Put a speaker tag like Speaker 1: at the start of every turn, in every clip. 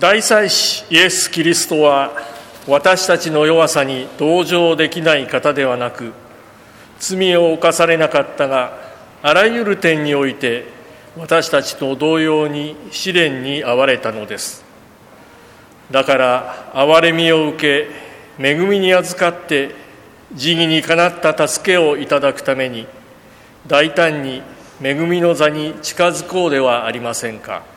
Speaker 1: 大祭司イエス・キリストは私たちの弱さに同情できない方ではなく、罪を犯されなかったがあらゆる点において私たちと同様に試練に遭われたのです。だから憐れみを受け、恵みに預かって慈義にかなった助けをいただくために、大胆に恵みの座に近づこうではありませんか。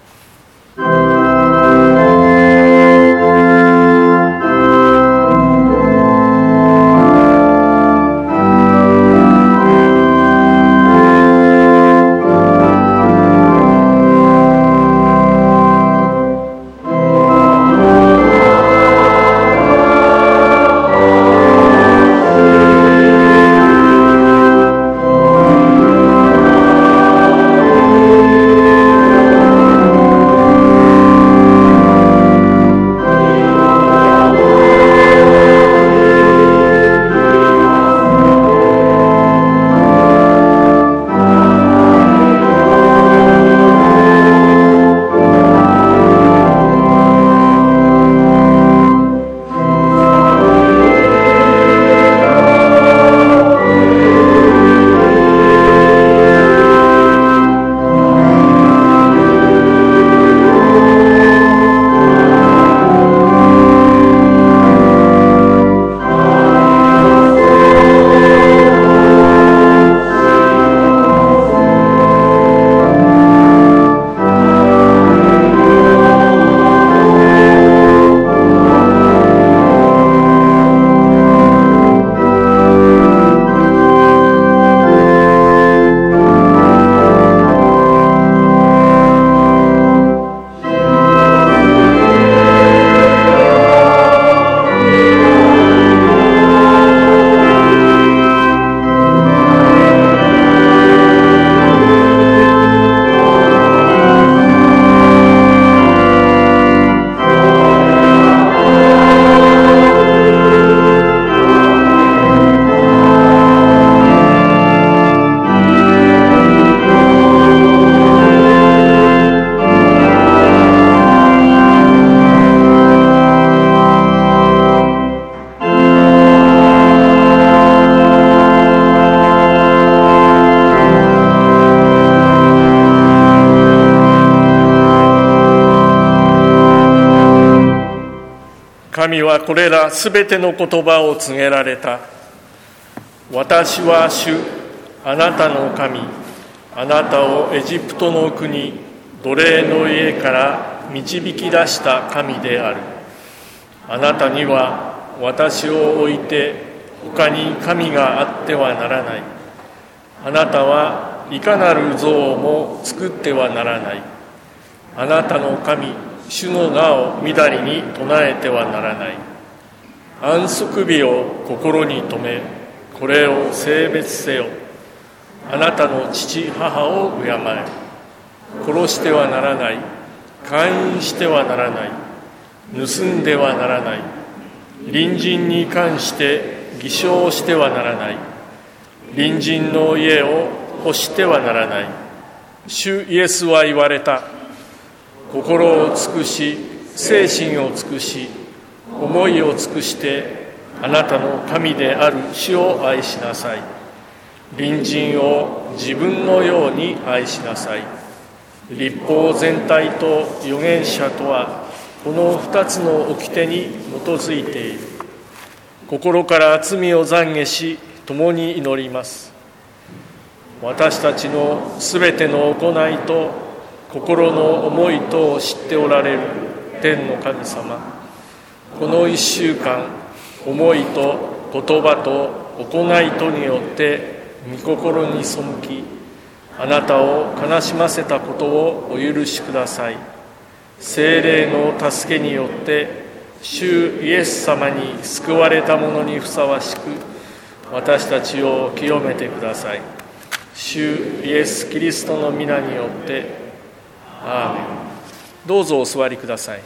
Speaker 1: 神はこれらすべての言葉を告げられた。私は主、あなたの神、あなたをエジプトの国、奴隷の家から導き出した神である。あなたには私を置いて他に神があってはならない。あなたはいかなる像も作ってはならない。あなたの神、主の名をみだりに唱えてはならない。安息日を心に留め、これを聖別せよ。あなたの父母を敬え。殺してはならない。姦淫してはならない。盗んではならない。隣人に関して偽証してはならない。隣人の家を欲してはならない。主イエスは言われた。心を尽くし、精神を尽くし、思いを尽くしてあなたの神である主を愛しなさい。隣人を自分のように愛しなさい。律法全体と預言者とはこの2つの掟に基づいている。心から罪を懺悔し共に祈ります。私たちのすべての行いと心の思いとを知っておられる天の神様、この1週間、思いと言葉と行いとによって御心に背き、あなたを悲しませたことをお許しください。聖霊の助けによって主イエス様に救われた者にふさわしく、私たちを清めてください。主イエス・キリストの皆によってアーメン。どうぞお座りください。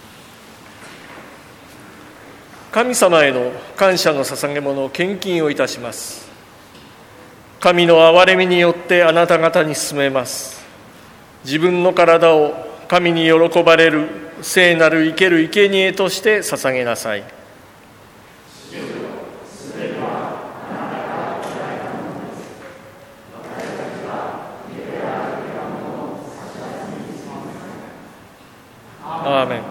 Speaker 1: 神様への感謝の捧げ物を献金をいたします。神の憐れみによってあなた方に進めます。自分の体を神に喜ばれる聖なる生ける生贄として捧げなさい。アーメン。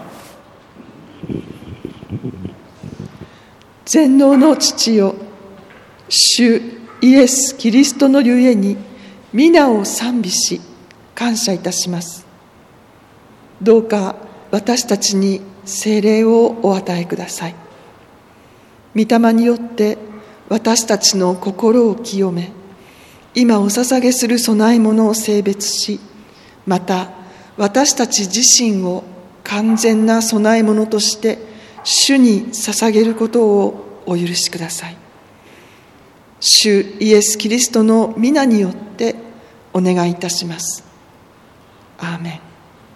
Speaker 2: 全能の父よ、主イエス・キリストのゆえに皆を賛美し感謝いたします。どうか私たちに聖霊をお与えください。御霊によって私たちの心を清め、今お捧げする供え物を聖別し、また私たち自身を完全な供え物として主に捧げることをお許しください。主イエス・キリストの皆によってお願いいたします。アーメン。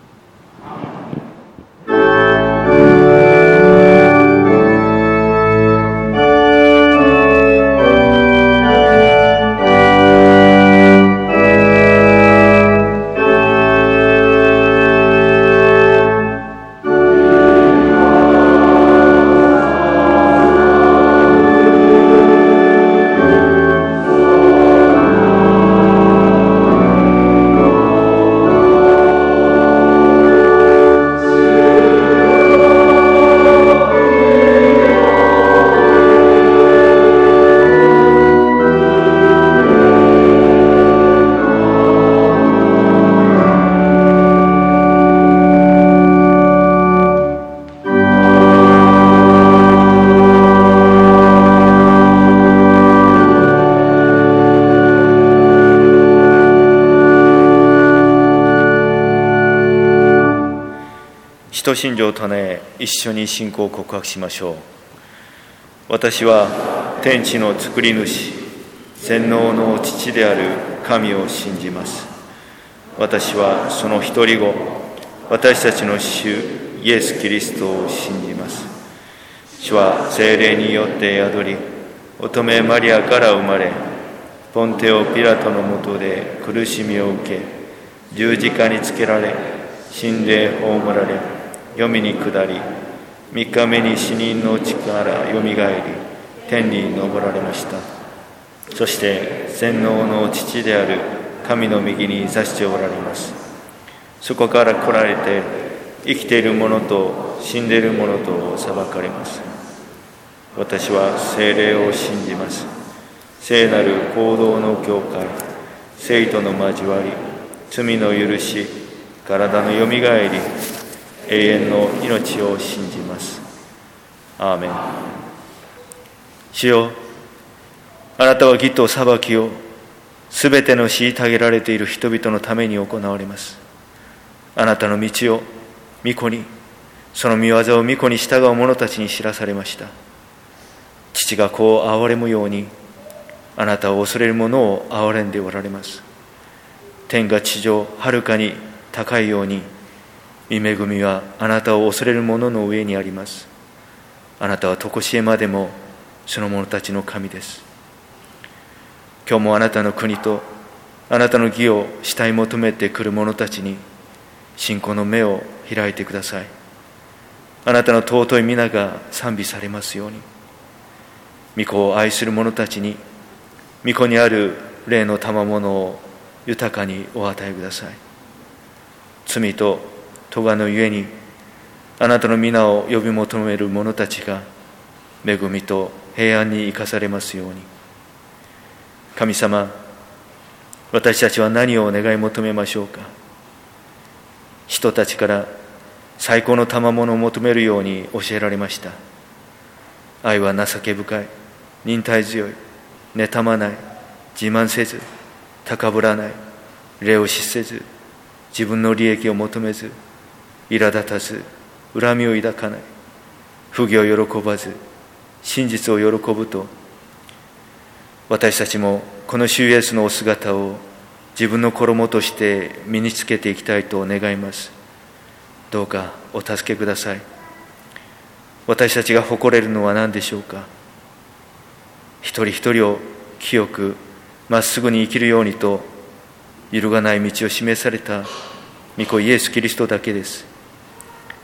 Speaker 3: 使徒信条を唱え、一緒に信仰を告白しましょう。私は天地の作り主、全能の父である神を信じます。私はその一人子、私たちの主イエス・キリストを信じます。主は聖霊によって宿り、乙女マリアから生まれ、ポンテオ・ピラトのもとで苦しみを受け、十字架につけられ、死んで葬られ、黄泉に下り、3日目に死人の地からよみがえり、天に昇られました。そして全能の父である神の右に座しておられます。そこから来られて、生きている者と死んでいる者と裁かれます。私は聖霊を信じます。聖なる行動の教会、聖との交わり、罪の許し、体のよみがえり、永遠の命を信じます。アーメン。主よ、あなたは義と裁きをすべての虐げられている人々のために行われます。あなたの道を御子に、その御業を御子に従う者たちに知らされました。父が子を憐れむように、あなたを恐れる者を憐れんでおられます。天が地上はるかに高いように、御恵みはあなたを恐れる者の上にあります。あなたは常しえまでもその者たちの神です。今日もあなたの国とあなたの義を慕い求めてくる者たちに信仰の目を開いてください。あなたの尊い皆が賛美されますように。御子を愛する者たちに御子にある霊の賜物を豊かにお与えください。罪と咎のゆえにあなたの皆を呼び求める者たちが恵みと平安に生かされますように。神様、私たちは何を願い求めましょうか。人たちから最高の賜物を求めるように教えられました。愛は情け深い、忍耐強い、妬まない、自慢せず、高ぶらない、礼を失せず、自分の利益を求めず、苛立たず、恨みを抱かない、不義を喜ばず、真実を喜ぶと、私たちもこの主イエスのお姿を自分の衣として身につけていきたいと願います。どうかお助けください。私たちが誇れるのは何でしょうか。一人一人を清くまっすぐに生きるようにと揺るがない道を示された御子イエス・キリストだけです。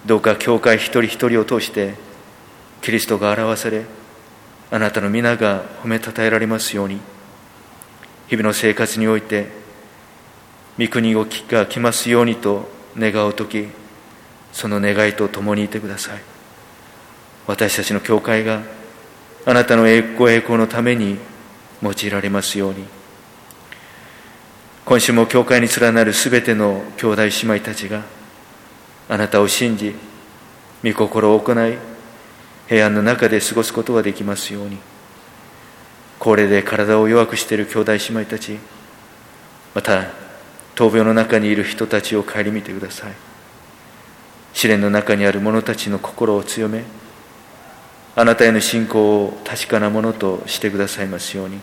Speaker 3: どうか教会一人一人を通してキリストが表され、あなたの皆が褒めたたえられますように、日々の生活において御国が来ますようにと願うとき、その願いと共にいてください。私たちの教会があなたのご栄光のために用いられますように。今週も教会に連なるすべての兄弟姉妹たちがあなたを信じ、御心を行い、平安の中で過ごすことができますように。高齢で体を弱くしている兄弟姉妹たち、また闘病の中にいる人たちを顧みてください。試練の中にある者たちの心を強め、あなたへの信仰を確かなものとしてくださいますように。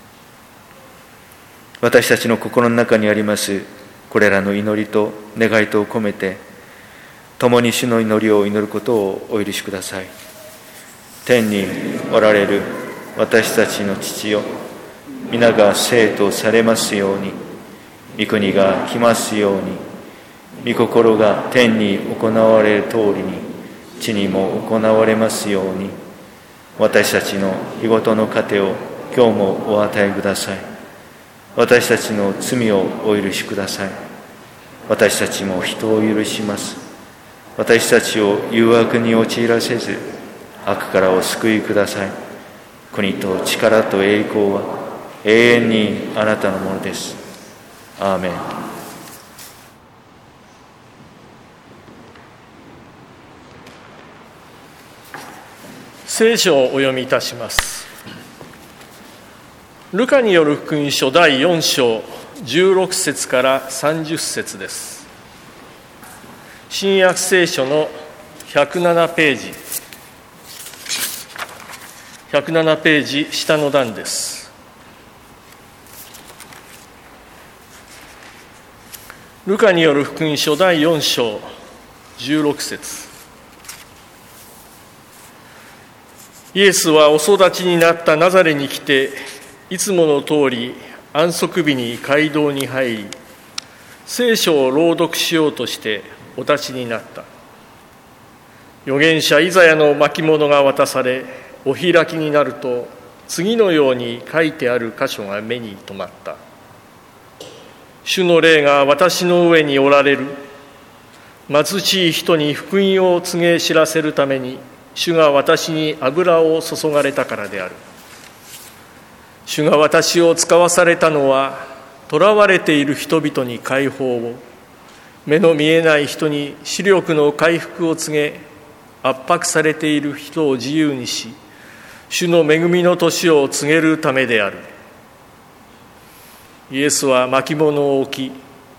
Speaker 3: 私たちの心の中にありますこれらの祈りと願いとを込めて、共に主の祈りを祈ることをお許しください。天におられる私たちの父よ、皆が聖とされますように。御国が来ますように。御心が天に行われる通りに地にも行われますように。私たちの日ごとの糧を今日もお与えください。私たちの罪をお許しください。私たちも人を許します。私たちを誘惑に陥らせず、悪からお救いください。国と力と栄光は永遠にあなたのものです。アーメン。
Speaker 1: 聖書をお読みいたします。ルカによる福音書第4章16節から30節です。新約聖書の107ページ下の段です。ルカによる福音書第4章16節。イエスはお育ちになったナザレに来て、いつもの通り安息日に街道に入り、聖書を朗読しようとしてお立ちになった。預言者イザヤの巻物が渡され、お開きになると次のように書いてある箇所が目に留まった。主の霊が私の上におられる。貧しい人に福音を告げ知らせるために、主が私に油を注がれたからである。主が私を使わされたのは、囚われている人々に解放を、目の見えない人に視力の回復を告げ、圧迫されている人を自由にし、主の恵みの年を告げるためである。イエスは巻物を巻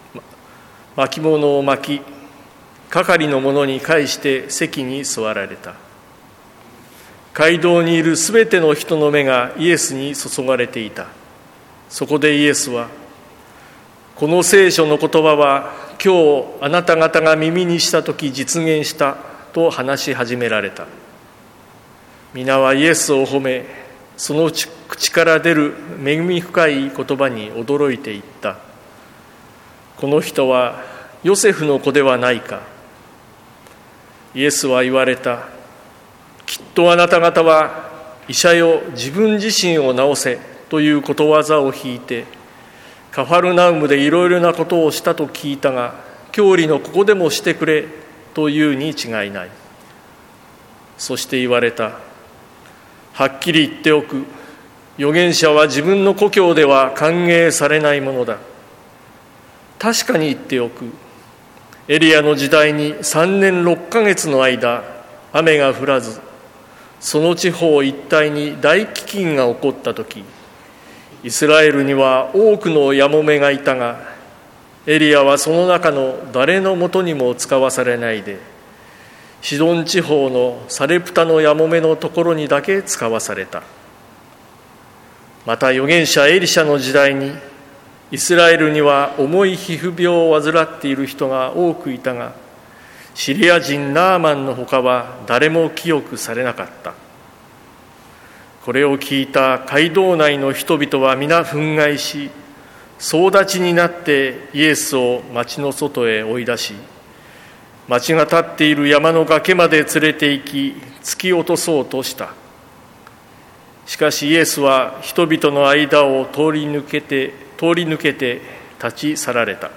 Speaker 1: き、係の者に返して席に座られた。街道にいるすべての人の目がイエスに注がれていた。そこでイエスは、この聖書の言葉は今日あなた方が耳にしたとき実現したと話し始められた。皆はイエスを褒め、その口から出る恵み深い言葉に驚いていった。この人はヨセフの子ではないか。イエスは言われた。きっとあなた方は、医者よ自分自身を治せということわざを引いて、カファルナウムでいろいろなことをしたと聞いたが、教理のここでもしてくれというに違いない。そして言われた。はっきり言っておく。預言者は自分の故郷では歓迎されないものだ。確かに言っておく。エリアの時代に3年6ヶ月の間、雨が降らず、その地方一帯に大飢饉が起こったとき、イスラエルには多くのやもめがいたが、エリアはその中の誰のもとにも使わされないで、シドン地方のサレプタのやもめのところにだけ使わされた。また預言者エリシャの時代に、イスラエルには重い皮膚病を患っている人が多くいたが、シリア人ナーマンのほかは誰も清くされなかった。これを聞いた街道内の人々は皆憤慨し、総立ちになってイエスを町の外へ追い出し、 町が立っている山の崖まで連れて行き突き落とそうとした。しかしイエスは人々の間を通り抜けて立ち去られた。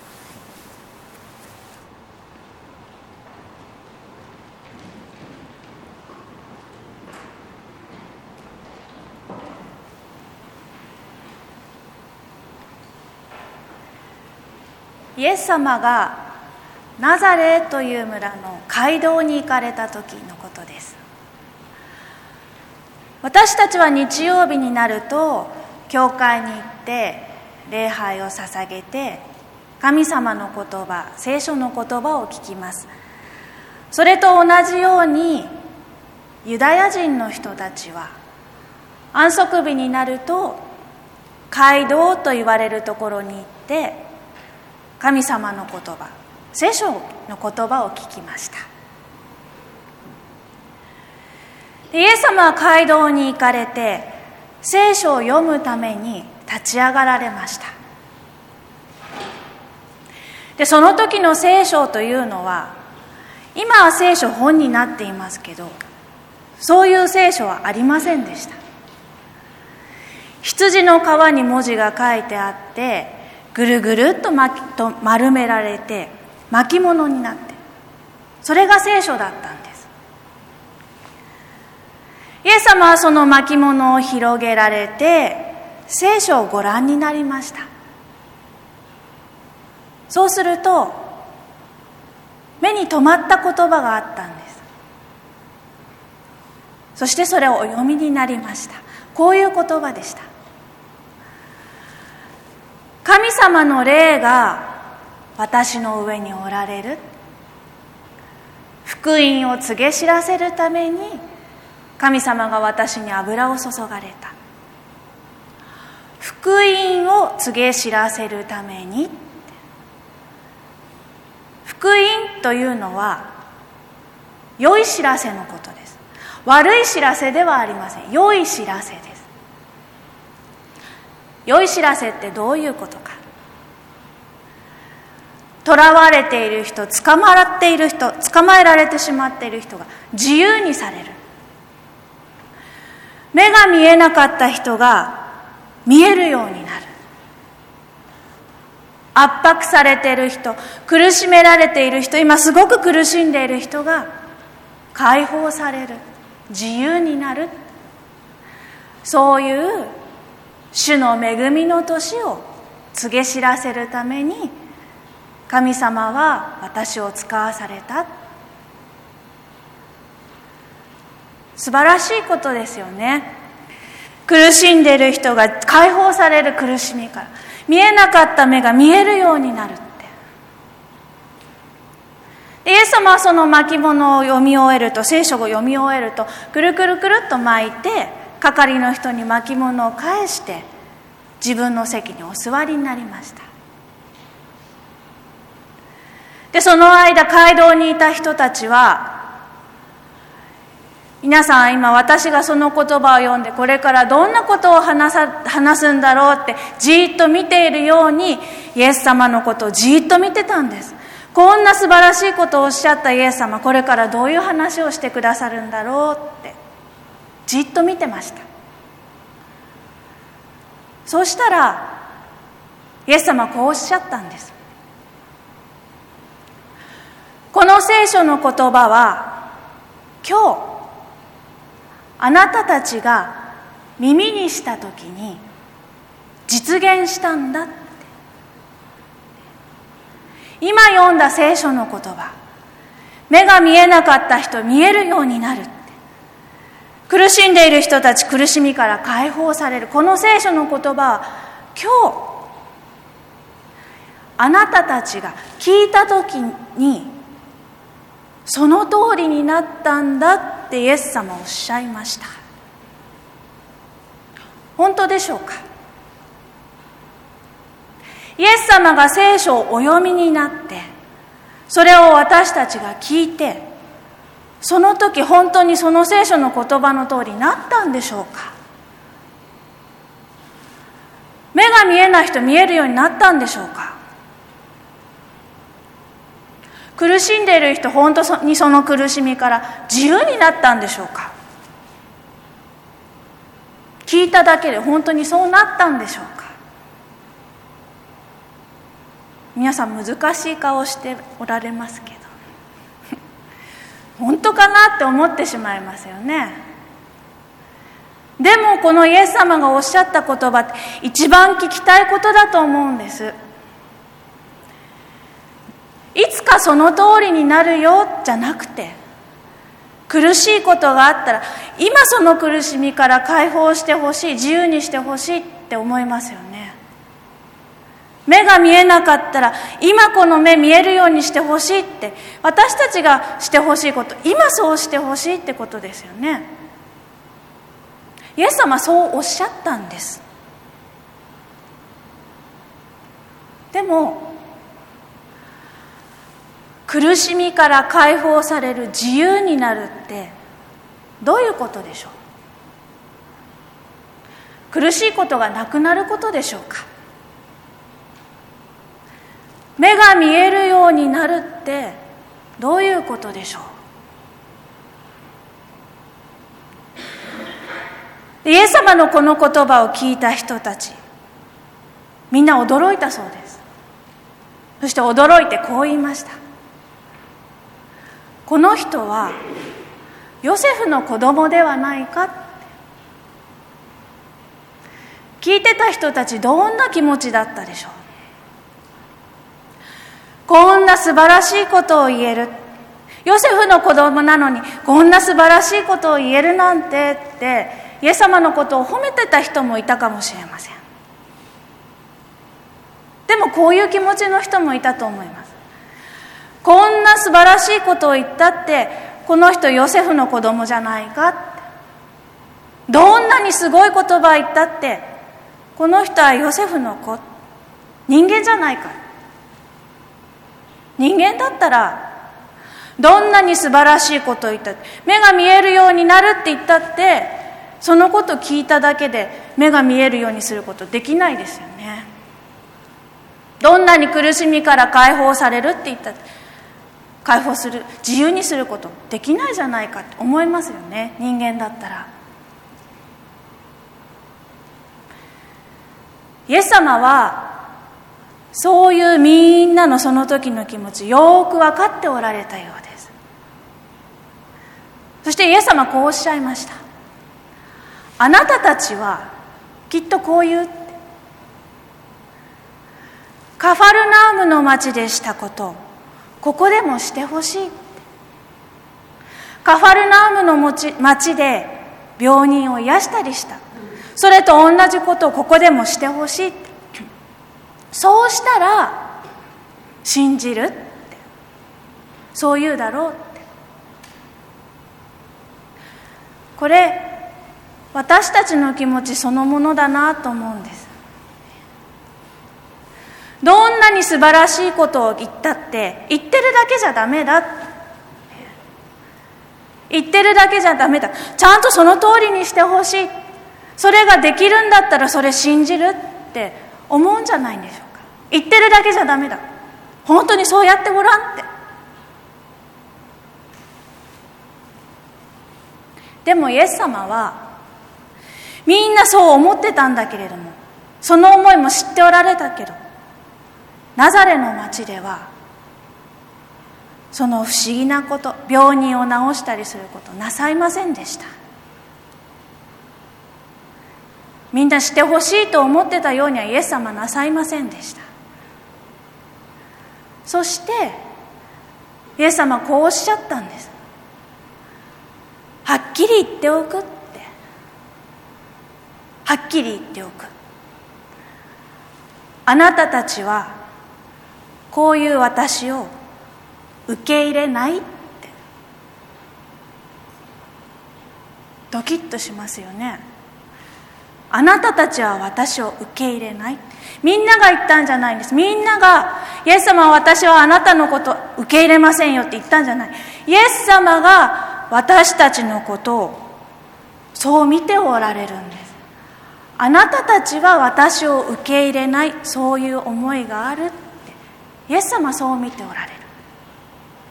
Speaker 4: イエス様がナザレという村の街道に行かれた時のことです。私たちは日曜日になると教会に行って礼拝を捧げて神様の言葉、聖書の言葉を聞きます。それと同じようにユダヤ人の人たちは安息日になると街道と言われるところに行って神様の言葉、聖書の言葉を聞きました。イエス様は街道に行かれて聖書を読むために立ち上がられました。で、その時の聖書というのは、今は聖書本になっていますけど、そういう聖書はありませんでした。羊の皮に文字が書いてあって、ぐるぐるっと丸められて巻物になって、それが聖書だったんです。イエス様はその巻物を広げられて聖書をご覧になりました。そうすると目に留まった言葉があったんです。そしてそれをお読みになりました。こういう言葉でした。神様の霊が私の上におられる。福音を告げ知らせるために神様が私に油を注がれた。福音を告げ知らせるために。福音というのは良い知らせのことです。悪い知らせではありません。良い知らせです。良い知らせってどういうことか。囚われている人、捕まえられてしまっている人が自由にされる。目が見えなかった人が見えるようになる。圧迫されている人、苦しめられている人、今すごく苦しんでいる人が解放される。自由になる。そういう主の恵みの年を告げ知らせるために神様は私を使わされた。素晴らしいことですよね。苦しんでいる人が解放される。苦しみから、見えなかった目が見えるようになるって。イエス様はその巻物を読み終えると、聖書を読み終えると、くるくるくるっと巻いて係の人に巻物を返して自分の席にお座りになりました。で、その間街道にいた人たちは、皆さん今私がその言葉を読んでこれからどんなことを話すんだろうってじーっと見ているようにイエス様のことをじーっと見てたんです。こんな素晴らしいことをおっしゃったイエス様、これからどういう話をしてくださるんだろうってじっと見てました。そうしたらイエス様はこうおっしゃったんです。この聖書の言葉は今日あなたたちが耳にしたときに実現したんだって。今読んだ聖書の言葉、目が見えなかった人見えるようになるって。苦しんでいる人たち苦しみから解放される。この聖書の言葉は今日あなたたちが聞いたときにその通りになったんだってイエス様はおっしゃいました。本当でしょうか。イエス様が聖書をお読みになってそれを私たちが聞いて、その時本当にその聖書の言葉の通りになったんでしょうか。目が見えない人見えるようになったんでしょうか。 苦しんでいる人、本当にその苦しみから自由になったんでしょうか。聞いただけで本当にそうなったんでしょうか。皆さん難しい顔しておられますけど本当かなって思ってしまいますよね。でもこのイエス様がおっしゃった言葉って一番聞きたいことだと思うんです。いつかその通りになるよじゃなくて、苦しいことがあったら今その苦しみから解放してほしい、自由にしてほしいって思いますよね。目が見えなかったら今この目見えるようにしてほしいって、私たちがしてほしいこと、今そうしてほしいってことですよね。イエス様はそうおっしゃったんです。でも苦しみから解放される、自由になるってどういうことでしょう。苦しいことがなくなることでしょうか。目が見えるようになるってどういうことでしょう。イエス様のこの言葉を聞いた人たち、みんな驚いたそうです。そして驚いてこう言いました。この人はヨセフの子供ではないかって。聞いてた人たちどんな気持ちだったでしょう。こんな素晴らしいことを言える、ヨセフの子供なのにこんな素晴らしいことを言えるなんてってイエス様のことを褒めてた人もいたかもしれません。でもこういう気持ちの人もいたと思います。こんな素晴らしいことを言ったってこの人ヨセフの子供じゃないかって、どんなにすごい言葉言ったってこの人はヨセフの子、人間じゃないか。人間だったらどんなに素晴らしいことを言ったって、目が見えるようになるって言ったってそのことを聞いただけで目が見えるようにすることできないですよね。どんなに苦しみから解放されるって言ったって解放する、自由にすることできないじゃないかって思いますよね、人間だったら。イエス様はそういうみんなのその時の気持ちよく分かっておられたようです。そしてイエス様はこうおっしゃいました。あなたたちはきっとこう言うって、カファルナウムの町でしたことここでもしてほしい。カファルナウムの町で病人を癒したりした、それと同じことをここでもしてほしいって、そうしたら信じるって、そう言うだろうって。これ私たちの気持ちそのものだなと思うんです。どんなに素晴らしいことを言ったって言ってるだけじゃダメだ、言ってるだけじゃダメだ、ちゃんとその通りにしてほしい、それができるんだったらそれ信じるって思うんじゃないんでしょうか。言ってるだけじゃダメだ、本当にそうやってごらんって。でもイエス様はみんなそう思ってたんだけれども、その思いも知っておられたけど、ナザレの町ではその不思議なこと、病人を治したりすることなさいませんでした。みんなしてほしいと思ってたようにはイエス様はなさいませんでした。そしてイエス様はこうおっしゃったんです。はっきり言っておくって、はっきり言っておく。あなたたちはこういう私を受け入れないって。ドキッとしますよね。あなたたちは私を受け入れない。みんなが言ったんじゃないんです。みんながイエス様は私はあなたのこと受け入れませんよって言ったんじゃない。イエス様が私たちのことをそう見ておられるんです。あなたたちは私を受け入れない、そういう思いがあるってイエス様はそう見ておられる。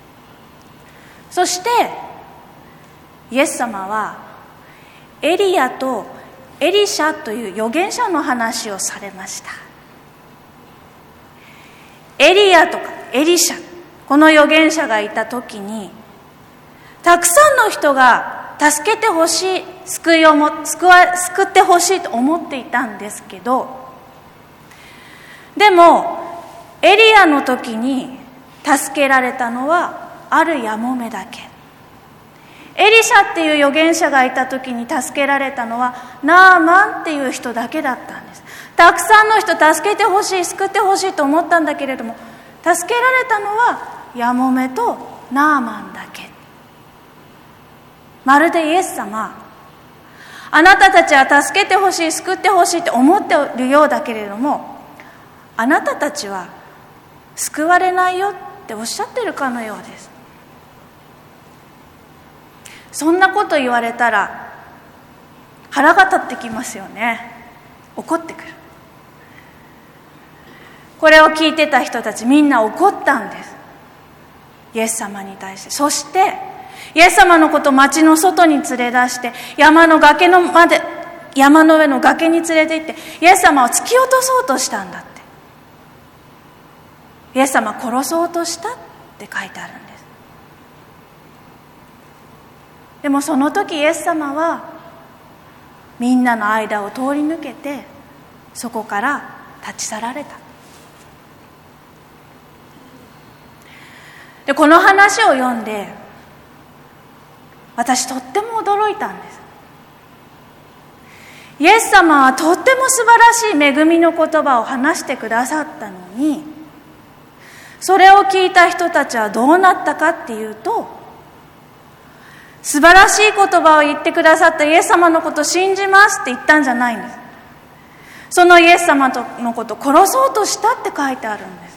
Speaker 4: そしてイエス様はエリアとエリシャという預言者の話をされました。エリアとかエリシャ、この預言者がいた時にたくさんの人が助けてほしい、救ってほしいと思っていたんですけど、でもエリアの時に助けられたのはあるやもめだけ。エリシャっていう預言者がいた時に助けられたのはナーマンっていう人だけだったんです。たくさんの人助けてほしい、救ってほしいと思ったんだけれども、助けられたのはやもめとナーマンだけ。まるでイエス様、あなたたちは助けてほしい、救ってほしいって思っているようだけれども、あなたたちは救われないよっておっしゃってるかのようです。そんなこと言われたら腹が立ってきますよね。怒ってくる。これを聞いてた人たちみんな怒ったんです、イエス様に対して。そしてイエス様のことを町の外に連れ出して山の上の崖に連れて行ってイエス様を突き落とそうとしたんだって。イエス様を殺そうとしたって書いてあるんです。でもその時イエス様はみんなの間を通り抜けてそこから立ち去られた。でこの話を読んで私とっても驚いたんです。イエス様はとっても素晴らしい恵みの言葉を話してくださったのに、それを聞いた人たちはどうなったかっていうと、素晴らしい言葉を言ってくださったイエス様のことを信じますって言ったんじゃないんです。そのイエス様のことを殺そうとしたって書いてあるんです。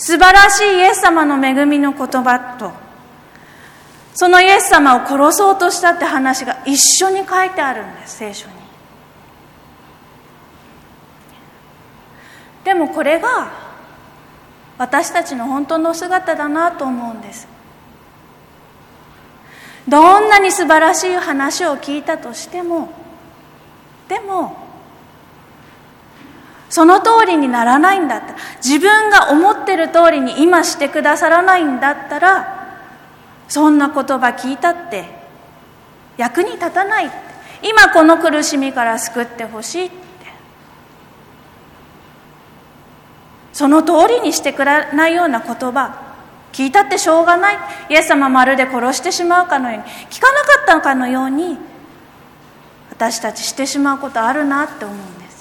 Speaker 4: 素晴らしいイエス様の恵みの言葉とそのイエス様を殺そうとしたって話が一緒に書いてあるんです、聖書に。でもこれが私たちの本当の姿だなと思うんです。どんなに素晴らしい話を聞いたとしても、でもその通りにならないんだったら、自分が思ってる通りに今してくださらないんだったら、そんな言葉聞いたって役に立たない。今この苦しみから救ってほしいって、その通りにしてくれないような言葉聞いたってしょうがない。イエス様まるで殺してしまうかのように、聞かなかったかのように私たちしてしまうことあるなって思うんです。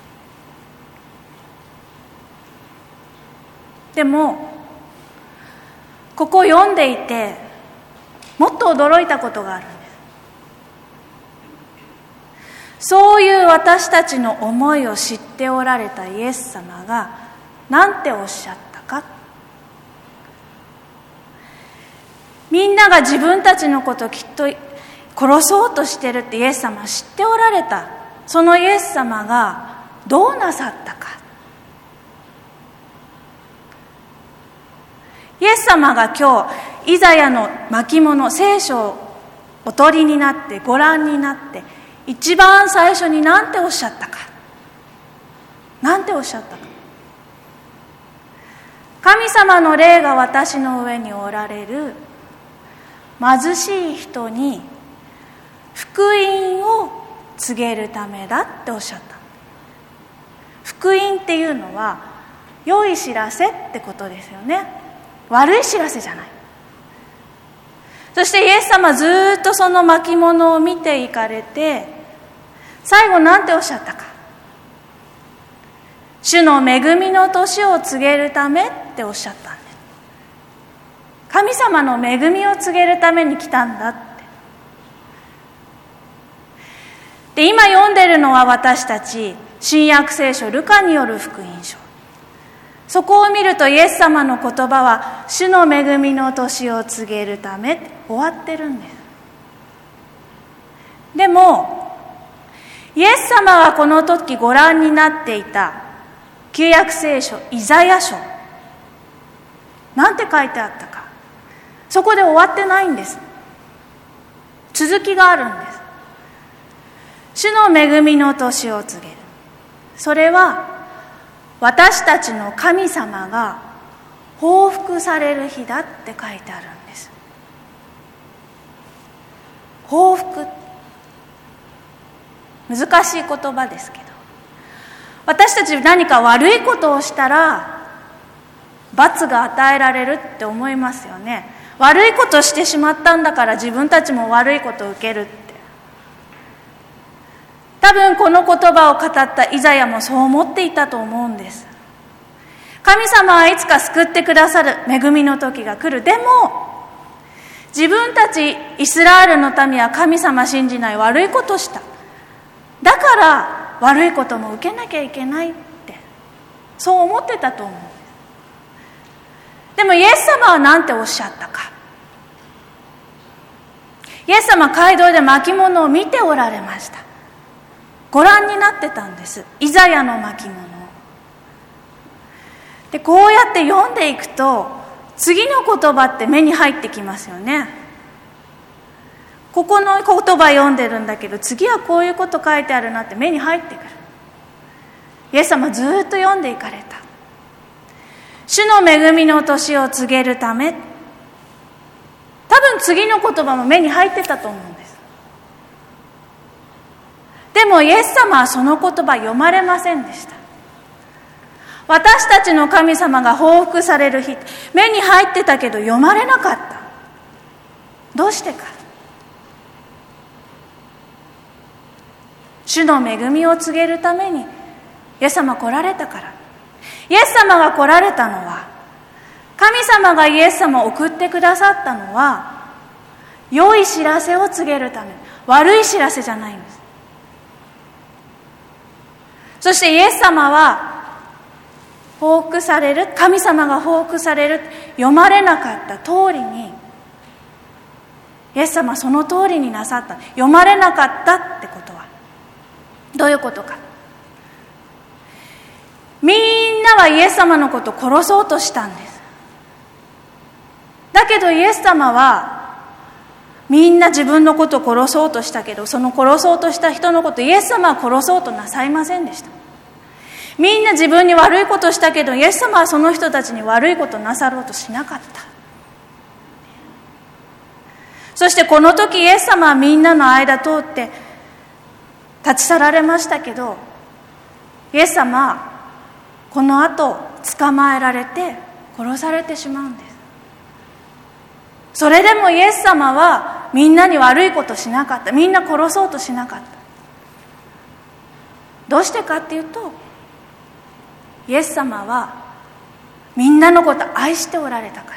Speaker 4: でもここを読んでいてもっと驚いたことがあるんです。そういう私たちの思いを知っておられたイエス様が何ておっしゃったか。みんなが自分たちのことをきっと殺そうとしてるってイエス様は知っておられた。そのイエス様がどうなさったか。イエス様が今日イザヤの巻物聖書をお取りになってご覧になって一番最初に何ておっしゃったか。何ておっしゃったか。神様の霊が私の上におられる。貧しい人に福音を告げるためだっておっしゃった。福音っていうのは良い知らせってことですよね。悪い知らせじゃない。そしてイエス様ずっとその巻物を見ていかれて、最後なんておっしゃったか。主の恵みの年を告げるためっておっしゃったんです。神様の恵みを告げるために来たんだって。で、今読んでるのは私たち新約聖書ルカによる福音書。そこを見るとイエス様の言葉は主の恵みの年を告げるためって終わってるんです。でもイエス様がこの時ご覧になっていた旧約聖書イザヤ書、なんて書いてあったか。 そこで終わってないんです。続きがあるんです。主の恵みの年を告げる。それは私たちの神様が報復される日だって書いてあるんです。報復、難しい言葉ですけど、私たち何か悪いことをしたら罰が与えられるって思いますよね。悪いことしてしまったんだから自分たちも悪いことを受けるって。多分この言葉を語ったイザヤもそう思っていたと思うんです。神様はいつか救ってくださる恵みの時が来る。でも自分たちイスラエルの民は神様信じない悪いことをした。だから悪いことも受けなきゃいけないって、そう思ってたと思うんです。でもイエス様は何ておっしゃったか。イエス様は街道で巻物を見ておられました。ご覧になってたんです。イザヤの巻物を。でこうやって読んでいくと次の言葉って目に入ってきますよね。ここの言葉読んでるんだけど次はこういうこと書いてあるなって目に入ってくる。イエス様ずっと読んでいかれた。主の恵みの年を告げるため。多分次の言葉も目に入ってたと思うんです。でもイエス様はその言葉読まれませんでした。私たちの神様が報復される日、目に入ってたけど読まれなかった。どうしてか。主の恵みを告げるためにイエス様来られたから。イエス様が来られたのは、神様がイエス様を送ってくださったのは良い知らせを告げるため、悪い知らせじゃないんです。そしてイエス様は報復される、神様が報復される、読まれなかった通りにイエス様はその通りになさった。読まれなかったってことはどういうことか。みんなはイエス様のことを殺そうとしたんです。だけどイエス様はみんな自分のことを殺そうとしたけど、その殺そうとした人のことイエス様は殺そうとなさいませんでした。みんな自分に悪いことしたけどイエス様はその人たちに悪いことなさろうとしなかった。そしてこの時イエス様はみんなの間通って立ち去られましたけど、イエス様はこの後捕まえられて殺されてしまうんです。それでもイエス様はみんなに悪いことしなかった。みんな殺そうとしなかった。どうしてかっていうと、イエス様はみんなのことを愛しておられたから。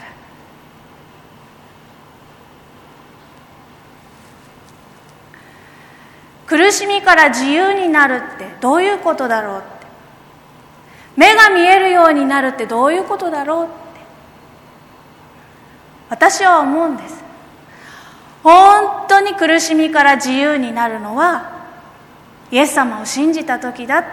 Speaker 4: 苦しみから自由になるってどういうことだろうって、目が見えるようになるってどういうことだろうって私は思うんです。本当に苦しみから自由になるのはイエス様を信じた時だ。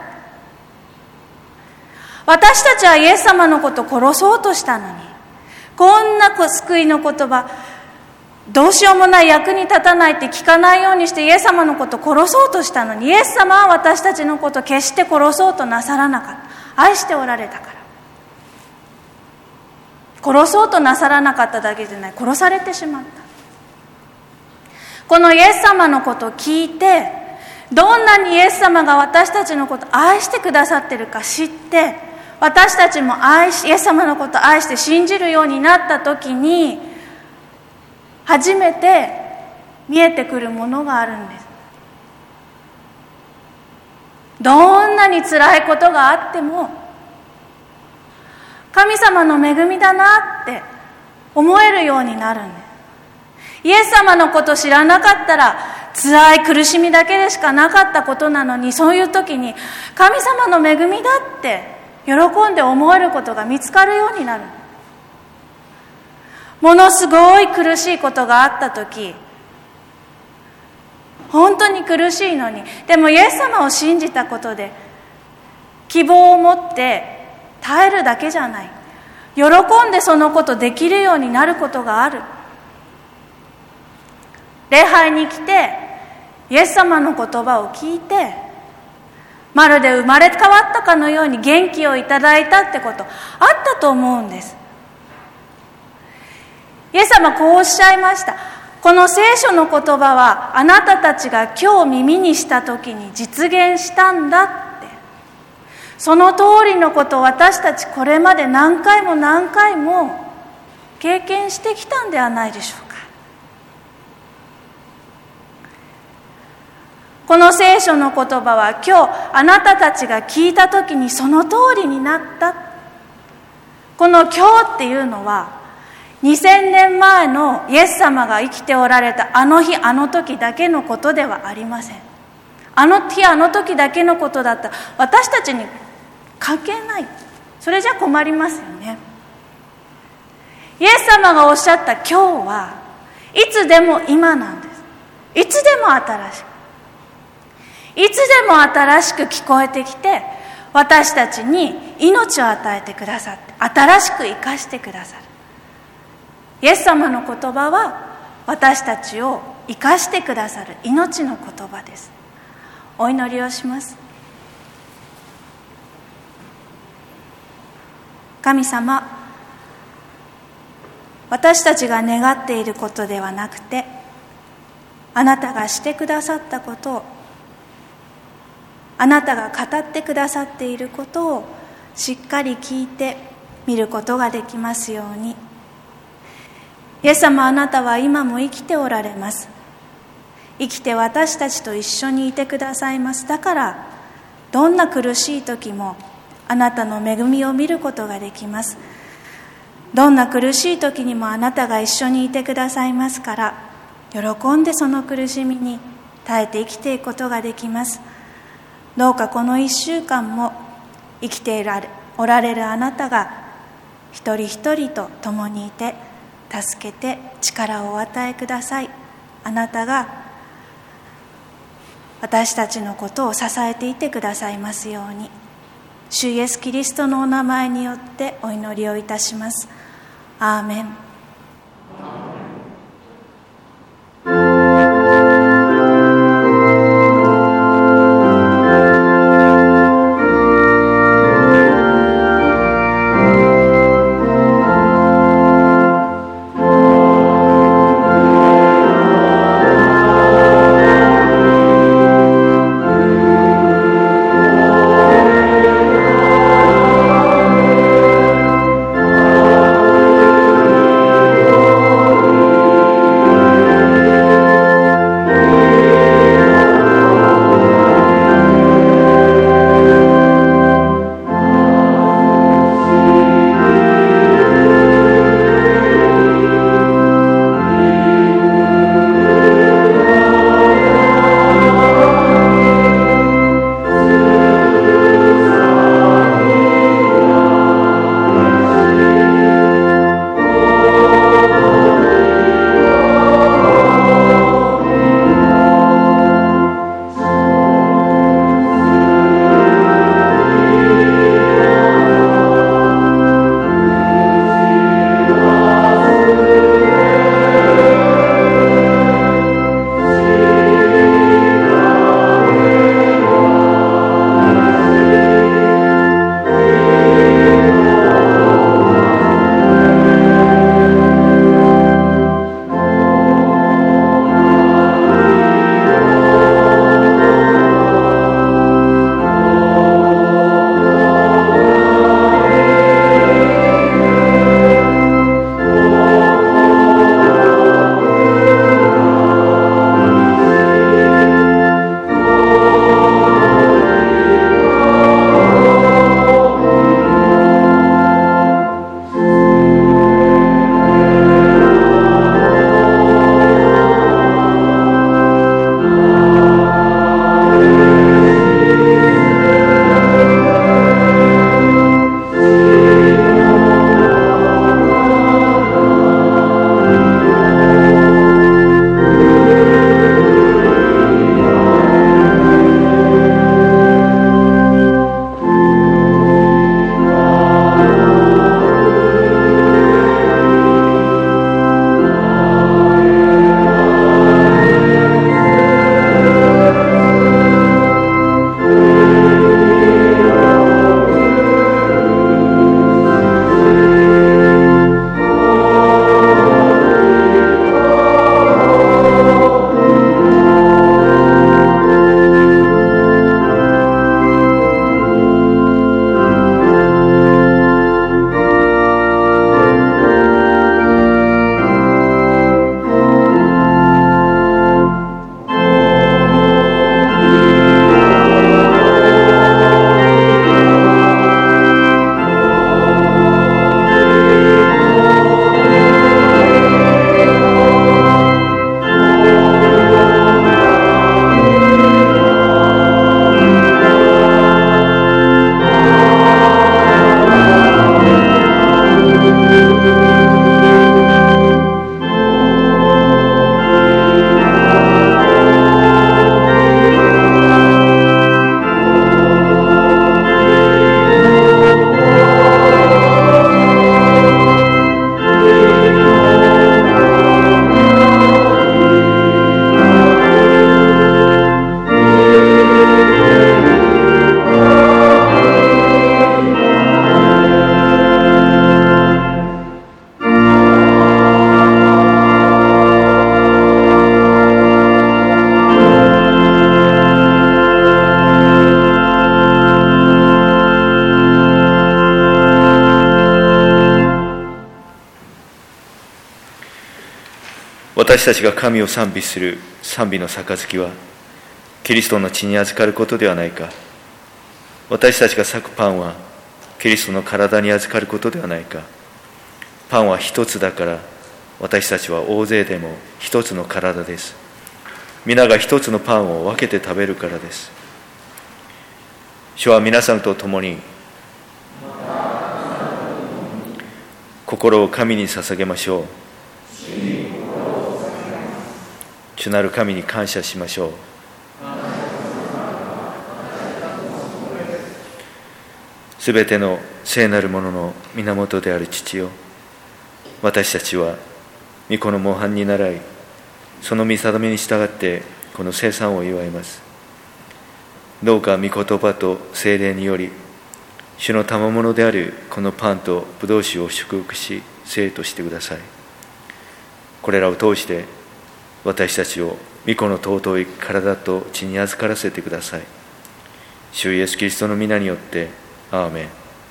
Speaker 4: 私たちはイエス様のことを殺そうとしたのに、こんな救いの言葉、どうしようもない、役に立たないって聞かないようにしてイエス様のことを殺そうとしたのに、イエス様は私たちのことを決して殺そうとなさらなかった。愛しておられたから。殺そうとなさらなかっただけじゃない、殺されてしまった。このイエス様のことを聞いて、どんなにイエス様が私たちのことを愛してくださってるか知って、私たちもイエス様のことを愛して信じるようになった時に、初めて見えてくるものがあるんです。どんなに辛いことがあっても、神様の恵みだなって思えるようになるんです。イエス様のことを知らなかったら辛い苦しみだけでしかなかったことなのに、そういう時に神様の恵みだって喜んで思えることが見つかるようになる。ものすごい苦しいことがあった時、本当に苦しいのに、でもイエス様を信じたことで希望を持って耐えるだけじゃない、喜んでそのことできるようになることがある。 礼拝に来てイエス様の言葉を聞いて、まるで生まれ変わったかのように元気をいただいたってことあったと思うんです。イエス様こうおっしゃいました。この聖書の言葉はあなたたちが今日耳にした時に実現したんだって。その通りのことを私たちこれまで何回も何回も経験してきたんではないでしょうか。この聖書の言葉は今日あなたたちが聞いた時にその通りになった。この今日っていうのは2000年前のイエス様が生きておられたあの日あの時だけのことではありません。あの日あの時だけのことだったら私たちに関係ない。それじゃ困りますよね。イエス様がおっしゃった今日はいつでも今なんです。いつでも新しく、いつでも新しく聞こえてきて、私たちに命を与えてくださって、新しく生かしてくださる。イエス様の言葉は私たちを生かしてくださる命の言葉です。お祈りをします。神様、私たちが願っていることではなくて、あなたがしてくださったことを、あなたが語ってくださっていることをしっかり聞いて見ることができますように。イエス様、あなたは今も生きておられます。生きて私たちと一緒にいてくださいます。だからどんな苦しい時もあなたの恵みを見ることができます。どんな苦しい時にもあなたが一緒にいてくださいますから、喜んでその苦しみに耐えて生きていくことができます。どうかこの1週間も生きておられるあなたが一人一人と共にいて、助けて力をお与えください。あなたが私たちのことを支えていてくださいますように。主イエスキリストのお名前によってお祈りをいたします。アーメン。
Speaker 5: 「
Speaker 3: 私たちが神を賛美する賛美の杯はキリストの血に預かることではないか。私たちが裂くパンはキリストの体に預かることではないか。パンは一つだから私たちは大勢でも一つの体です。皆が一つのパンを分けて食べるからです。主は皆さんと共に心を神に捧げましょう。主なる神に感謝しましょう。すべての聖なるものの源である父よ、私たちは御子の模範に倣い、その御定めに従ってこの聖餐を祝います。どうか御言葉と聖霊により、主の賜物であるこのパンと葡萄酒を祝福し聖としてください。これらを通して私たちを御子の尊い体と血に預からせてください。主イエスキリストの皆によってアーメン。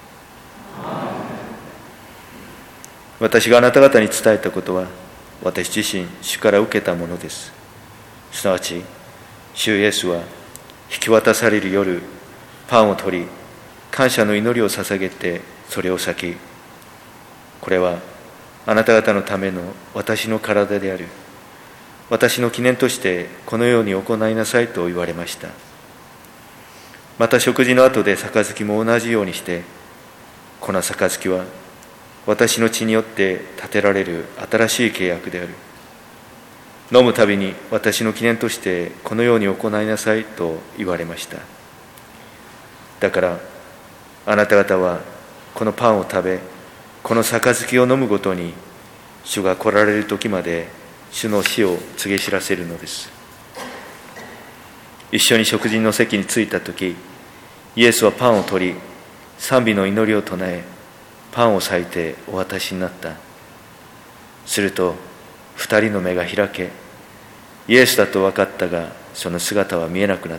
Speaker 3: 私があなた方に伝えたことは私自身主から受けたものです。すなわち主イエスは引き渡される夜、パンを取り感謝の祈りを捧げてそれを裂き、これはあなた方のための私の体である。私の記念としてこのように行いなさいと言われました。また食事の後で杯も同じようにして、この杯は私の血によって立てられる新しい契約である。飲むたびに私の記念としてこのように行いなさいと言われました。だからあなた方はこのパンを食べ、この杯を飲むごとに主が来られる時まで主の死を告げ知らせるのです。一緒に食事の席に着いた時、イエスはパンを取り賛美の祈りを唱え、パンを裂いてお渡しになった。すると二人の目が開け、イエスだと分かったがその姿は見えなくなった。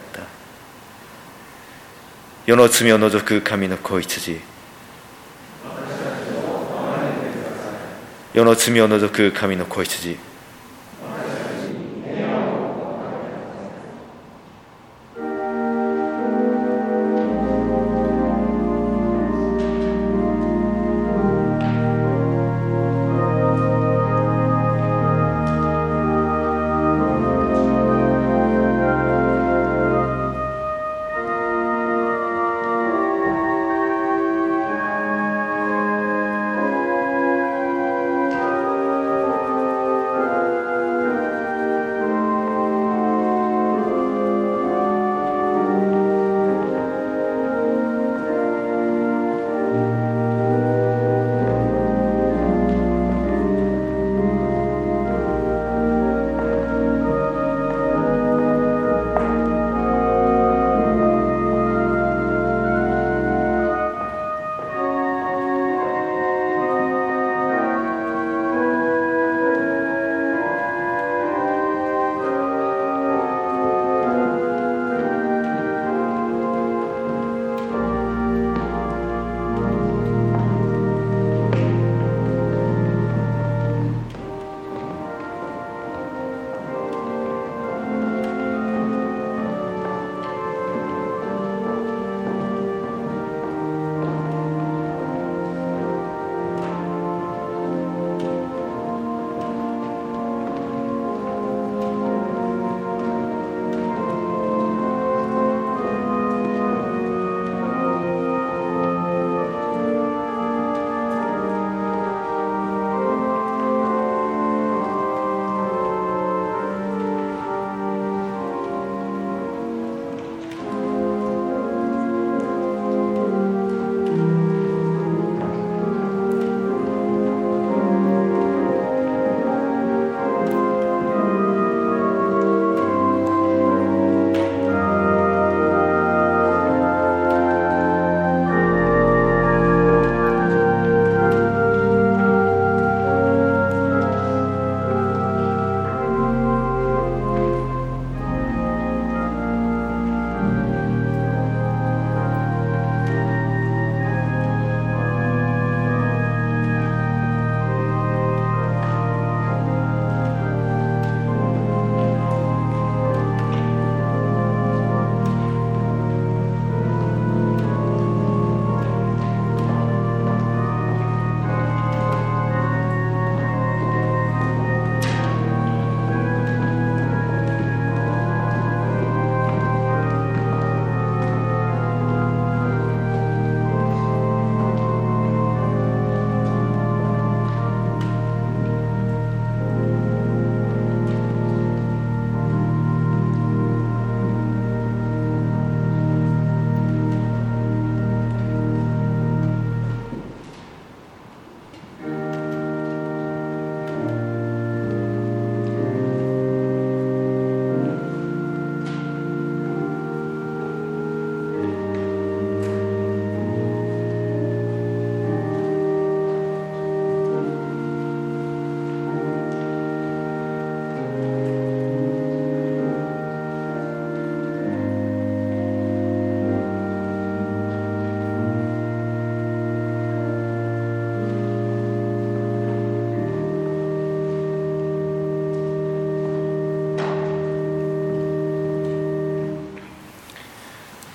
Speaker 3: 世の罪を除く神の子羊、世の罪を除く神の子羊、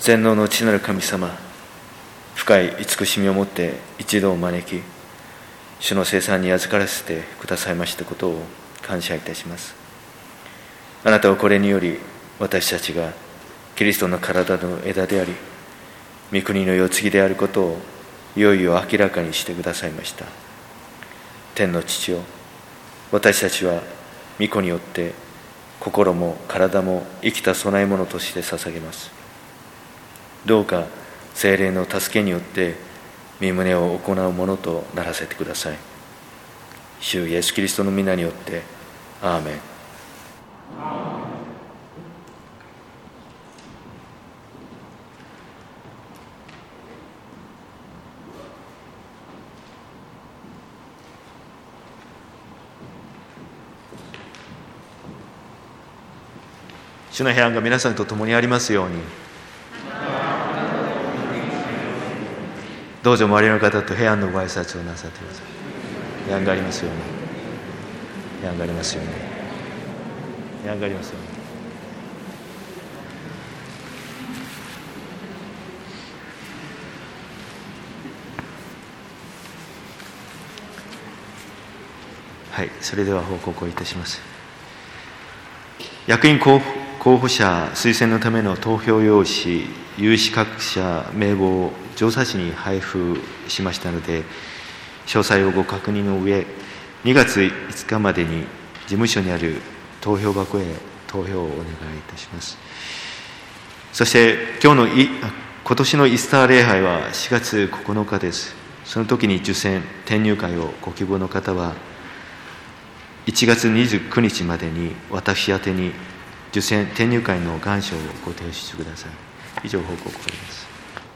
Speaker 3: 全能の父なる神様、深い慈しみを持って一度を招き、主の聖餐に預からせてくださいましたことを感謝いたします。あなたはこれにより、私たちがキリストの体の枝であり、御国の世継ぎであることをいよいよ明らかにしてくださいました。天の父よ、私たちは御子によって心も体も生きた供え物として捧げます。どうか聖霊の助けによって御旨を行うものとならせてください。主イエスキリストの皆によってアーメン。主の平安が皆さんと共にありますように。どうぞ周りの方と平安のご挨拶をなさってください。平安がありますように。平安がありますように。平安がありますように。はい、それでは報告をいたします。役員候補者推薦のための投票用紙、有資格者名簿を調査士に配布しましたので、詳細をご確認の上、2月5日までに事務所にある投票箱へ投票をお願いいたします。そして今年のイースター礼拝は4月9日です。その時に受選転入会をご希望の方は1月29日までに私宛てに受選転入会の願書をご提出ください。以上報告終わります。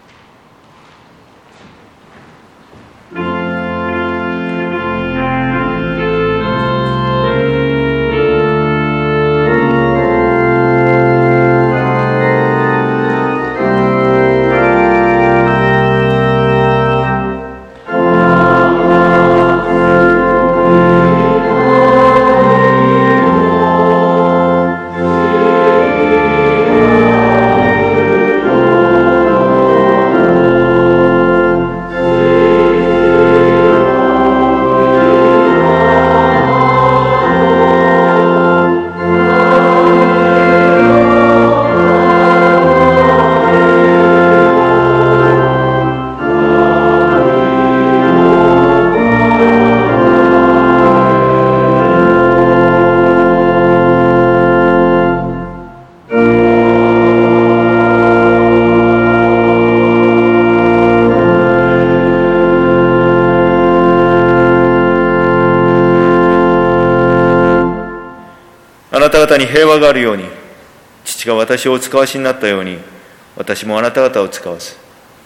Speaker 3: あなた方に平和があるように、父が私をお使わしになったように、私もあなた方を使わす。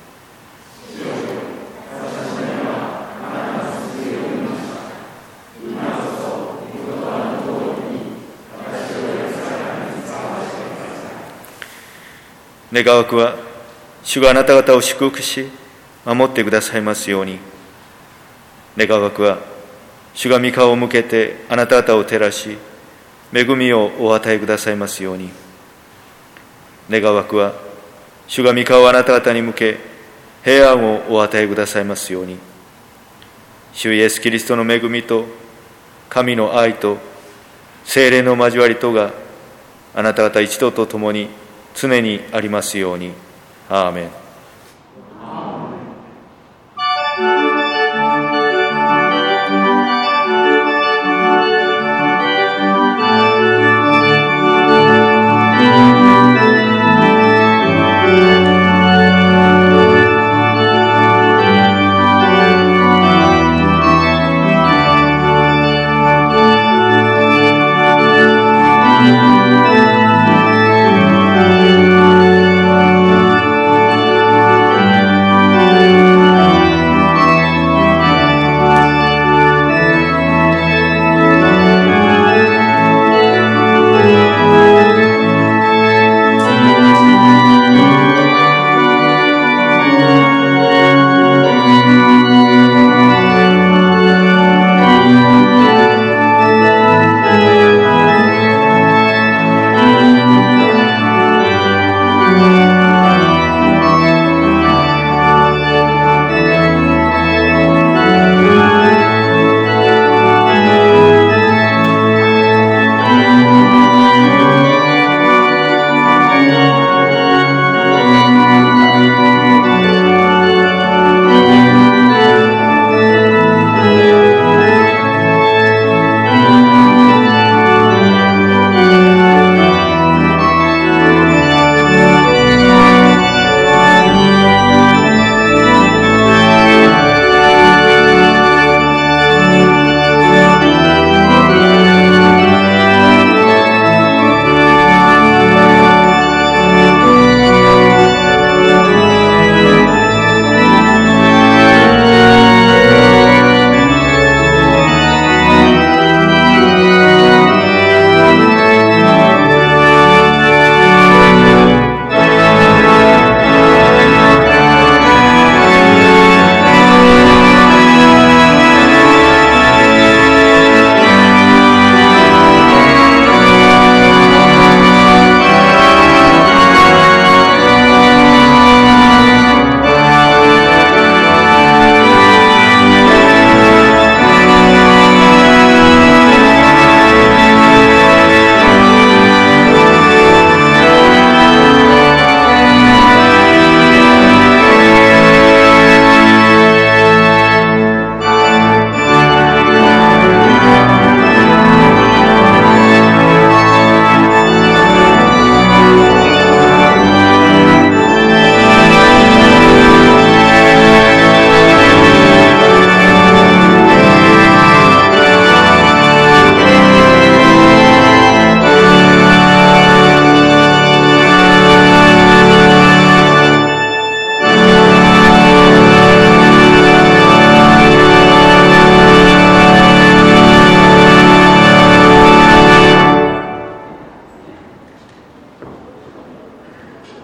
Speaker 3: 願わくは、主があなた方を祝福し、守ってくださいますように。願わくは、主が御顔を向けてあなた方を照らし、恵みをお与えくださいますように。願わくは、主が御顔をあなた方に向け、平安をお与えくださいますように。主イエスキリストの恵みと、神の愛と、聖霊の交わりとが、あなた方一同と共に常にありますように。アーメン。